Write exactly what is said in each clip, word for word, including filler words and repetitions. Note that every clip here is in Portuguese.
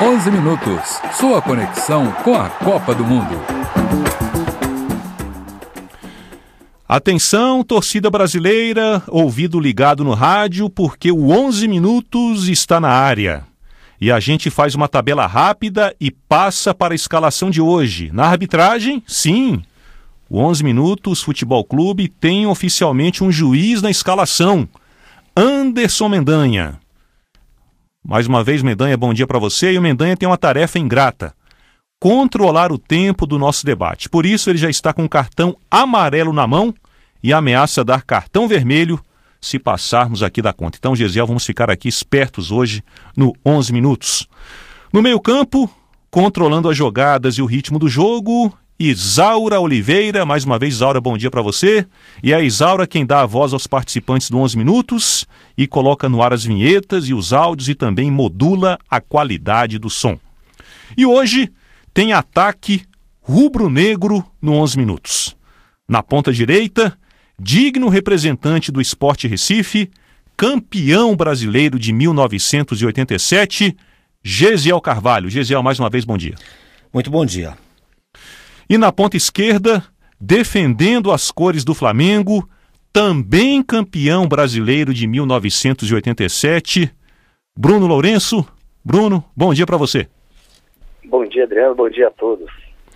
onze minutos, sua conexão com a Copa do Mundo. Atenção, torcida brasileira, ouvido ligado no rádio, porque o onze minutos está na área. E a gente faz uma tabela rápida e passa para a escalação de hoje. Na arbitragem, sim, o onze minutos Futebol Clube tem oficialmente um juiz na escalação, Anderson Mendanha. Mais uma vez, Mendanha, bom dia para você. E o Mendanha tem uma tarefa ingrata: controlar o tempo do nosso debate. Por isso, ele já está com um cartão amarelo na mão e ameaça dar cartão vermelho se passarmos aqui da conta. Então, Gesiel, vamos ficar aqui espertos hoje no onze minutos. No meio-campo, controlando as jogadas e o ritmo do jogo, Isaura Oliveira. Mais uma vez, Isaura, bom dia para você. E a Isaura quem dá a voz aos participantes do onze minutos e coloca no ar as vinhetas e os áudios e também modula a qualidade do som. E hoje tem ataque rubro-negro no onze minutos. Na ponta direita, digno representante do Sport Recife, campeão brasileiro de mil novecentos e oitenta e sete, Gesiel Carvalho. Gesiel, mais uma vez, bom dia. Muito bom dia. E na ponta esquerda, defendendo as cores do Flamengo, também campeão brasileiro de mil novecentos e oitenta e sete, Bruno Lourenço. Bruno, bom dia para você. Bom dia, Adriano, bom dia a todos.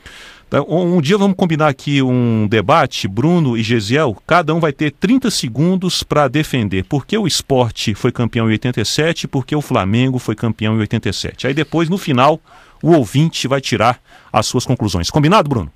Um, um dia vamos combinar aqui um debate, Bruno e Gesiel, cada um vai ter trinta segundos para defender por que o Sport foi campeão em oitenta e sete e por que o Flamengo foi campeão em oitenta e sete. Aí depois, no final, o ouvinte vai tirar as suas conclusões. Combinado, Bruno?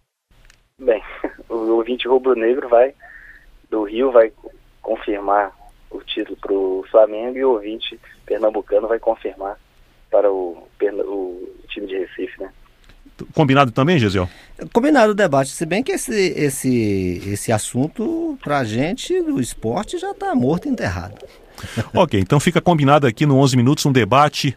Bem, o ouvinte rubro-negro vai, do Rio vai confirmar o título para o Flamengo e o ouvinte pernambucano vai confirmar para o, o time de Recife, né? Combinado também, Gesiel? Combinado o debate, se bem que esse, esse, esse assunto, pra gente, do esporte, já está morto e enterrado. Ok, então fica combinado aqui no onze minutos um debate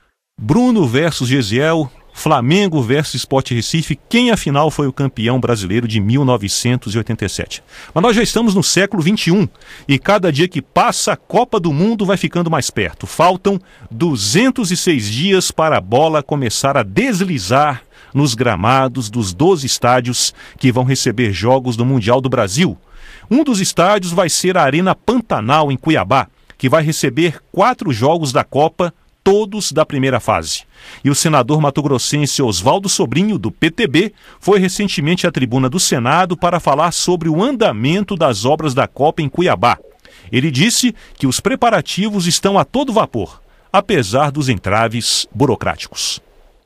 Bruno versus Gesiel, Flamengo versus Sport Recife, quem afinal foi o campeão brasileiro de mil novecentos e oitenta e sete. Mas nós já estamos no século vinte e um e cada dia que passa a Copa do Mundo vai ficando mais perto. Faltam duzentos e seis dias para a bola começar a deslizar nos gramados dos doze estádios que vão receber jogos do Mundial do Brasil. Um dos estádios vai ser a Arena Pantanal, em Cuiabá, que vai receber quatro jogos da Copa, todos da primeira fase. E o senador mato-grossense Oswaldo Sobrinho, do P T B, foi recentemente à tribuna do Senado para falar sobre o andamento das obras da Copa em Cuiabá. Ele disse que os preparativos estão a todo vapor, apesar dos entraves burocráticos.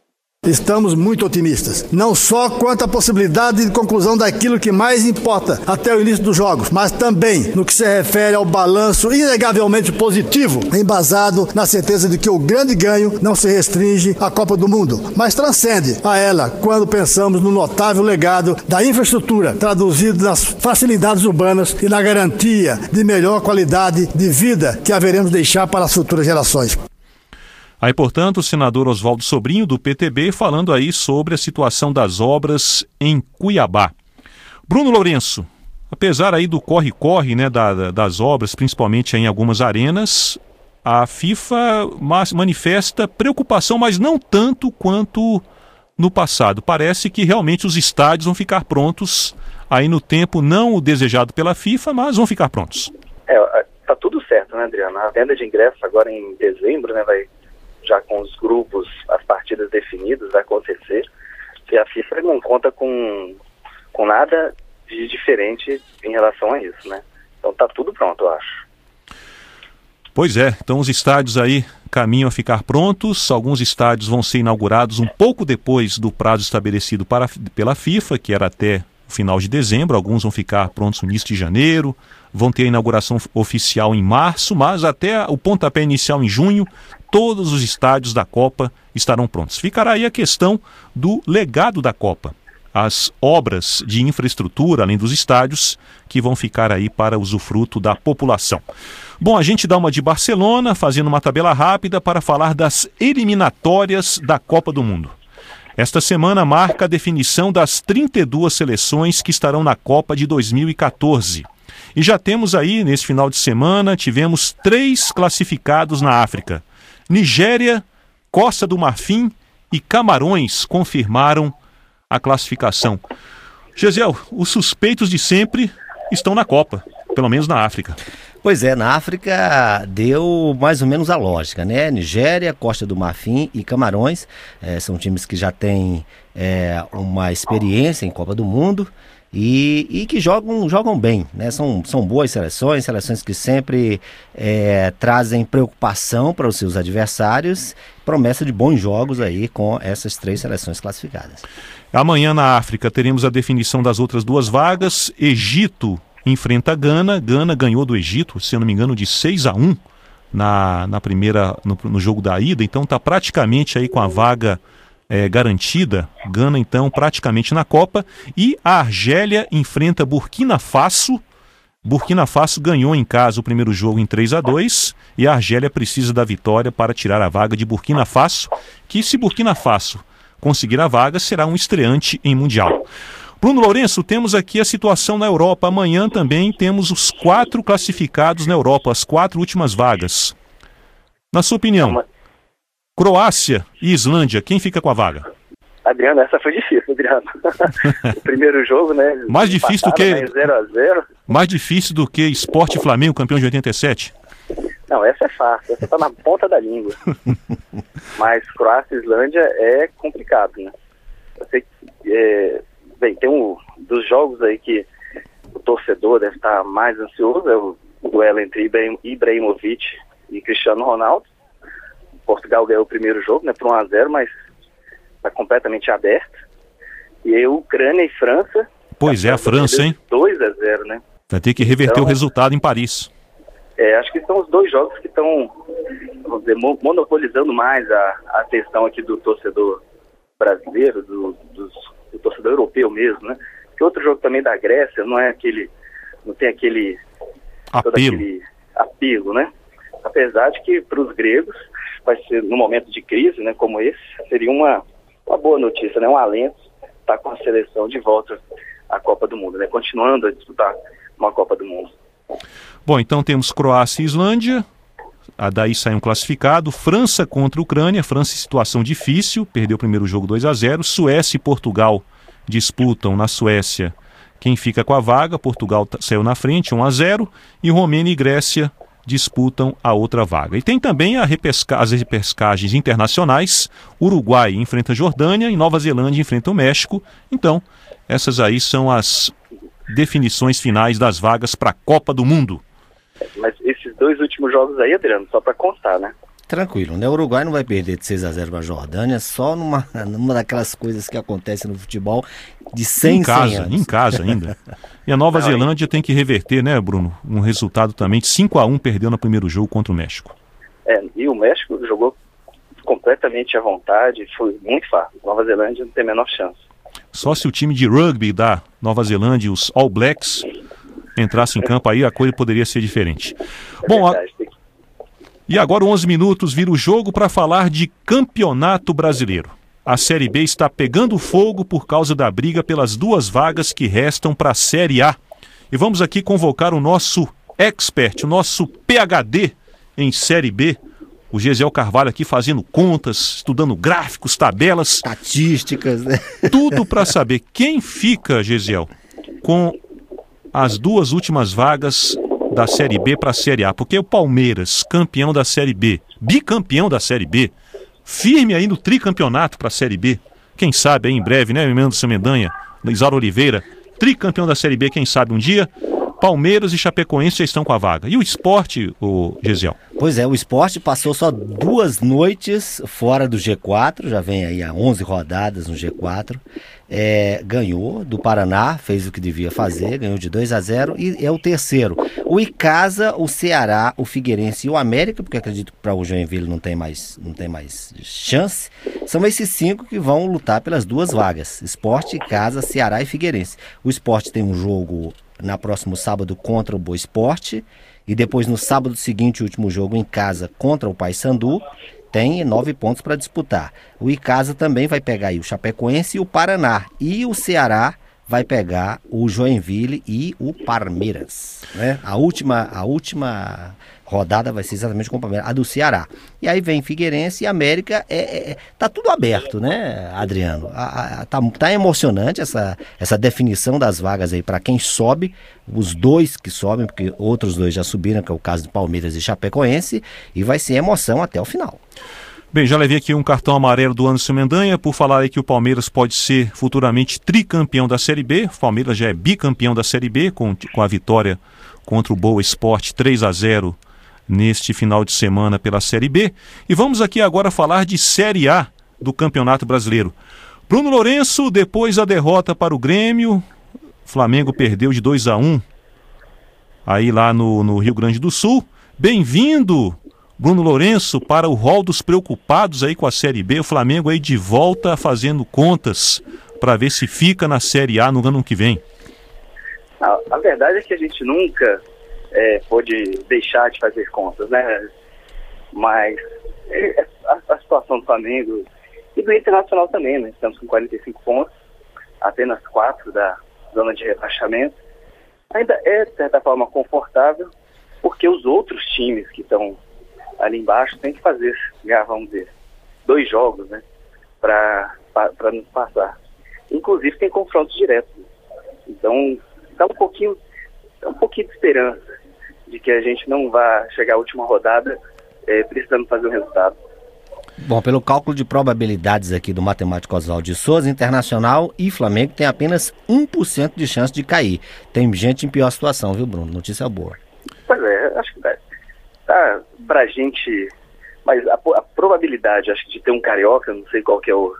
Estamos muito otimistas, não só quanto à possibilidade de conclusão daquilo que mais importa até o início dos jogos, mas também no que se refere ao balanço inegavelmente positivo, embasado na certeza de que o grande ganho não se restringe à Copa do Mundo, mas transcende a ela quando pensamos no notável legado da infraestrutura, traduzido nas facilidades urbanas e na garantia de melhor qualidade de vida que haveremos de deixar para as futuras gerações. Aí, portanto, o senador Oswaldo Sobrinho, do P T B, falando aí sobre a situação das obras em Cuiabá. Bruno Lourenço, apesar aí do corre-corre, né, da, das obras, principalmente em algumas arenas, a FIFA manifesta preocupação, mas não tanto quanto no passado. Parece que realmente os estádios vão ficar prontos aí no tempo não o desejado pela FIFA, mas vão ficar prontos. É, tá tudo certo, né, Adriano? A venda de ingressos agora em dezembro, né, vai... já com os grupos, as partidas definidas, vai acontecer, e a FIFA não conta com, com nada de diferente em relação a isso, né? Então tá tudo pronto, eu acho. Pois é, então os estádios aí caminham a ficar prontos, alguns estádios vão ser inaugurados um pouco depois do prazo estabelecido para, pela FIFA, que era até o final de dezembro, alguns vão ficar prontos no início de janeiro, vão ter a inauguração oficial em março, mas até o pontapé inicial em junho, todos os estádios da Copa estarão prontos. Ficará aí a questão do legado da Copa. As obras de infraestrutura, além dos estádios, que vão ficar aí para usufruto da população. Bom, a gente dá uma de Barcelona, fazendo uma tabela rápida para falar das eliminatórias da Copa do Mundo. Esta semana marca a definição das trinta e duas seleções que estarão na Copa de dois mil e quatorze. E já temos aí, nesse final de semana, tivemos três classificados na África. Nigéria, Costa do Marfim e Camarões confirmaram a classificação. Gesiel, os suspeitos de sempre estão na Copa, pelo menos na África. Pois é, na África deu mais ou menos a lógica, né? Nigéria, Costa do Marfim e Camarões é, são times que já têm é, uma experiência em Copa do Mundo e, e que jogam, jogam bem, né? São, são boas seleções, seleções que sempre é, trazem preocupação para os seus adversários, promessa de bons jogos aí com essas três seleções classificadas. Amanhã na África teremos a definição das outras duas vagas. Egito enfrenta Gana. Gana ganhou do Egito, se eu não me engano, de seis a um na, na primeira, no, no jogo da ida. Então está praticamente aí com a vaga é, garantida. Gana, então, praticamente na Copa. E a Argélia enfrenta Burkina Faso. Burkina Faso ganhou em casa o primeiro jogo em três a dois. E a Argélia precisa da vitória para tirar a vaga de Burkina Faso. Que se Burkina Faso conseguir a vaga, será um estreante em Mundial. Bruno Lourenço, temos aqui a situação na Europa. Amanhã também temos os quatro classificados na Europa, as quatro últimas vagas. Na sua opinião, Croácia e Islândia, quem fica com a vaga? Adriano, essa foi difícil, Adriano. O primeiro jogo, né? Mais difícil do que né, zero a zero. Mais difícil do que Sport e Flamengo, campeão de oitenta e sete? Não, essa é fácil, essa tá na ponta da língua. Mas Croácia e Islândia é complicado, né? Eu sei que, é, bem, tem um dos jogos aí que o torcedor deve estar mais ansioso, é o duelo entre Ibrahim, Ibrahimovic e Cristiano Ronaldo. Portugal ganhou o primeiro jogo, né, por um a zero, mas está completamente aberto. E aí Ucrânia e França... Pois é, a França, hein? dois a zero, né? Vai ter que reverter então, o resultado em Paris. É, acho que são os dois jogos que estão, vamos dizer, monopolizando mais a, a atenção aqui do torcedor brasileiro, do, do, do torcedor europeu mesmo, né? Porque outro jogo também da Grécia não é aquele, não tem aquele apelo, todo aquele apelo, né? Apesar de que para os gregos vai ser, num momento de crise, né, como esse, seria uma, uma boa notícia, né? Um alento estar com a seleção de volta à Copa do Mundo, né? Continuando a disputar uma Copa do Mundo. Bom, então temos Croácia e Islândia, a daí sai um classificado, França contra a Ucrânia, França em situação difícil, perdeu o primeiro jogo dois a zero, Suécia e Portugal disputam na Suécia quem fica com a vaga, Portugal saiu na frente, um a zero, e Romênia e Grécia disputam a outra vaga. E tem também a repesca... as repescagens internacionais, Uruguai enfrenta a Jordânia e Nova Zelândia enfrenta o México, então essas aí são as definições finais das vagas para a Copa do Mundo. Mas esses dois últimos jogos aí, Adriano, só para constar, né? Tranquilo, né? O Uruguai não vai perder de seis a zero para a Jordânia, só numa, numa daquelas coisas que acontecem no futebol de cem em casa, cem anos. Em casa ainda. E a Nova não, Zelândia hein? tem que reverter, né, Bruno? Um resultado também de cinco a um, perdeu no primeiro jogo contra o México. É, e o México jogou completamente à vontade, foi muito fácil. Nova Zelândia não tem a menor chance. Só se o time de rugby da Nova Zelândia, os All Blacks, entrasse em campo aí, a coisa poderia ser diferente. É Bom, verdade, a... e agora onze minutos vira o jogo para falar de Campeonato Brasileiro. A Série B está pegando fogo por causa da briga pelas duas vagas que restam para a Série A. E vamos aqui convocar o nosso expert, o nosso P H D em Série B, o Gesiel Carvalho aqui fazendo contas, estudando gráficos, tabelas. Estatísticas, né? Tudo para saber quem fica, Gesiel, com as duas últimas vagas da Série B para a Série A. Porque o Palmeiras, campeão da Série B, bicampeão da Série B, firme aí no tricampeonato para a Série B. Quem sabe aí em breve, né, Mendes Mendanha, Isauro Oliveira, tricampeão da Série B, quem sabe um dia. Palmeiras e Chapecoense já estão com a vaga. E o Sport, o Gesiel? Pois é, o Sport passou só duas noites fora do G quatro, já vem aí há onze rodadas no G quatro, é, ganhou do Paraná, fez o que devia fazer, ganhou de dois a zero e é o terceiro. O Icasa, o Ceará, o Figueirense e o América, porque acredito que para o Joinville não tem mais, não tem mais chance, são esses cinco que vão lutar pelas duas vagas, Sport, Icasa, Ceará e Figueirense. O Sport tem um jogo na próximo sábado contra o Boa Esporte e depois no sábado seguinte, o último jogo em casa contra o Paysandu, tem nove pontos para disputar. O Icasa também vai pegar aí o Chapecoense e o Paraná, e o Ceará vai pegar o Joinville e o Palmeiras, né? A última, a última rodada vai ser exatamente com o Palmeiras, a do Ceará. E aí vem Figueirense e América, é, é, tá tudo aberto, né, Adriano? A, a, tá, tá emocionante essa, essa definição das vagas aí para quem sobe, os dois que sobem, porque outros dois já subiram, que é o caso do Palmeiras e Chapecoense, e vai ser emoção até o final. Bem, já levei aqui um cartão amarelo do Anderson Mendanha por falar aí que o Palmeiras pode ser futuramente tricampeão da Série B. O Palmeiras já é bicampeão da Série B com, com a vitória contra o Boa Esporte três a zero neste final de semana pela Série B. E vamos aqui agora falar de Série A do Campeonato Brasileiro. Bruno Lourenço, depois da derrota para o Grêmio, o Flamengo perdeu de dois a um aí lá no, no Rio Grande do Sul. Bem-vindo, Bruno Lourenço, para o rol dos preocupados aí com a Série B. O Flamengo aí de volta fazendo contas para ver se fica na Série A no ano que vem. A, a verdade é que a gente nunca é, pôde deixar de fazer contas, né? Mas é, a, a situação do Flamengo e do Internacional também, né? Estamos com quarenta e cinco pontos, apenas quatro da zona de rebaixamento. Ainda é, de certa forma, confortável, porque os outros times que estão ali embaixo têm que fazer, já, vamos dizer, dois jogos, né? Para nos passar. Inclusive tem confrontos diretos. Então, dá um pouquinho, dá um pouquinho de esperança de que a gente não vá chegar à última rodada é, precisando fazer o resultado. Bom, pelo cálculo de probabilidades aqui do matemático Oswaldo de Souza, Internacional e Flamengo tem apenas um por cento de chance de cair. Tem gente em pior situação, viu, Bruno? Notícia boa. Pois é, acho que dá. Tá, pra gente... Mas a, a probabilidade, acho que de ter um carioca, não sei qual que é o...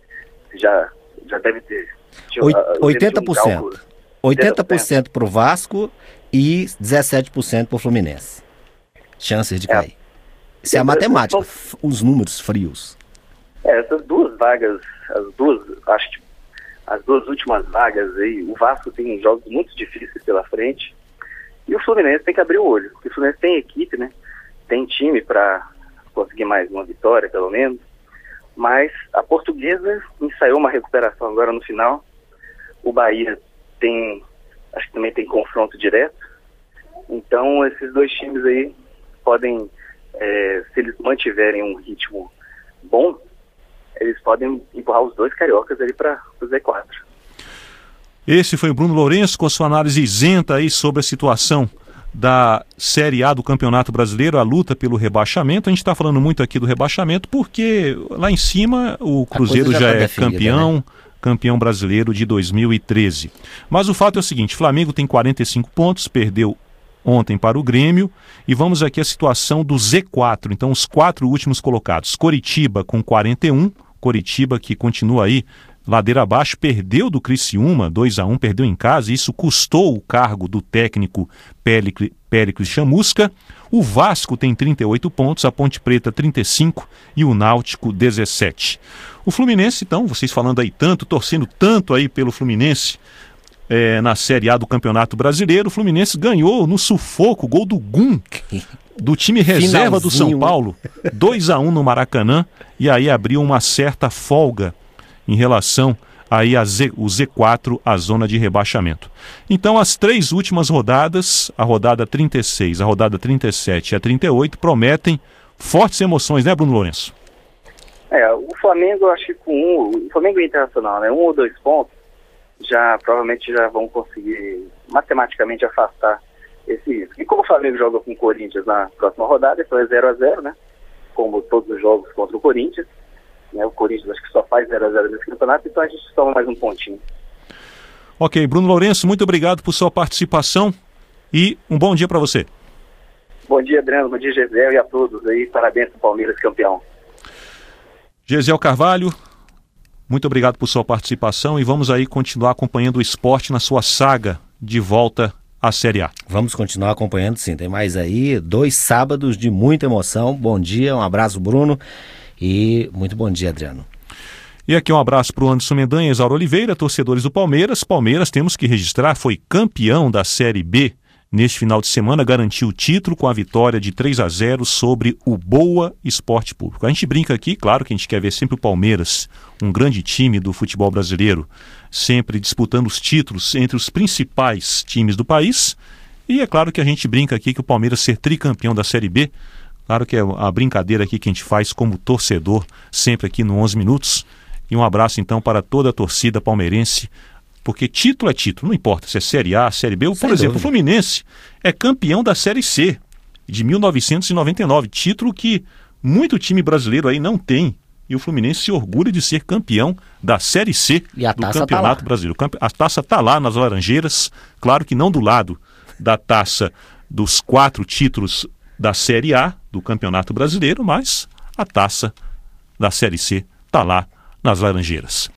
Já, já deve ter... oitenta por cento. oitenta por cento pro Vasco e dezessete por cento pro Fluminense. Chances de cair. É. Isso é a matemática, os números frios. É, essas duas vagas, as duas, acho que as duas últimas vagas aí, o Vasco tem jogos muito difíceis pela frente e o Fluminense tem que abrir o olho, porque o Fluminense tem equipe, né? Tem time para conseguir mais uma vitória, pelo menos, mas a Portuguesa ensaiou uma recuperação agora no final. O Bahia tem, acho que também tem confronto direto, então esses dois times aí podem... É, se eles mantiverem um ritmo bom, eles podem empurrar os dois cariocas ali para o Z quatro. Esse foi o Bruno Lourenço com a sua análise isenta aí sobre a situação da Série A do Campeonato Brasileiro, a luta pelo rebaixamento. A gente está falando muito aqui do rebaixamento porque lá em cima o Cruzeiro já, já tá é campeão, né? Campeão brasileiro de dois mil e treze. Mas o fato é o seguinte, Flamengo tem quarenta e cinco pontos, perdeu ontem para o Grêmio, e vamos aqui à situação do Z quatro, então os quatro últimos colocados. Coritiba com quarenta e um, Coritiba que continua aí ladeira abaixo, perdeu do Criciúma, dois a um, perdeu em casa, e isso custou o cargo do técnico Péricles Chamusca. O Vasco tem trinta e oito pontos, a Ponte Preta trinta e cinco e o Náutico dezessete. O Fluminense, então, vocês falando aí tanto, torcendo tanto aí pelo Fluminense, É, na Série A do Campeonato Brasileiro, o Fluminense ganhou no sufoco, gol do Gum, do time reserva do São Paulo, dois a um no Maracanã, e aí abriu uma certa folga em relação aí a Z, o Z quatro, a zona de rebaixamento. Então as três últimas rodadas, a rodada trinta e seis, a rodada trinta e sete e a trinta e oito, prometem fortes emoções, né, Bruno Lourenço? É, o Flamengo, acho que com um, o Flamengo é Internacional, né, um ou dois pontos, já provavelmente já vão conseguir matematicamente afastar esse risco. E como o Flamengo joga com o Corinthians na próxima rodada, então é zero a zero, né? Como todos os jogos contra o Corinthians. Né? O Corinthians acho que só faz zero a zero nesse campeonato, então a gente toma mais um pontinho. Ok, Bruno Lourenço, muito obrigado por sua participação e um bom dia para você. Bom dia, Adriano, bom dia, Gesiel, e a todos aí, parabéns pro Palmeiras campeão. Gesiel Carvalho, muito obrigado por sua participação e vamos aí continuar acompanhando o esporte na sua saga de volta à Série A. Vamos continuar acompanhando, sim. Tem mais aí dois sábados de muita emoção. Bom dia, um abraço, Bruno, e muito bom dia, Adriano. E aqui um abraço para o Anderson Mendanha e Isaura Oliveira, torcedores do Palmeiras. Palmeiras, temos que registrar, foi campeão da Série B neste final de semana, garantiu o título com a vitória de três a zero sobre o Boa Esporte Público. A gente brinca aqui, claro que a gente quer ver sempre o Palmeiras, um grande time do futebol brasileiro, sempre disputando os títulos entre os principais times do país. E é claro que a gente brinca aqui que o Palmeiras ser tricampeão da Série B, claro que é a brincadeira aqui que a gente faz como torcedor, sempre aqui no onze minutos. E um abraço então para toda a torcida palmeirense, porque título é título, não importa se é Série A, Série B, ou, por exemplo, o Fluminense é campeão da Série C de mil novecentos e noventa e nove, título que muito time brasileiro aí não tem. E o Fluminense se orgulha de ser campeão da Série C do Campeonato Brasileiro. A taça está lá nas Laranjeiras, claro que não do lado da taça dos quatro títulos da Série A do Campeonato Brasileiro, mas a taça da Série C está lá nas Laranjeiras.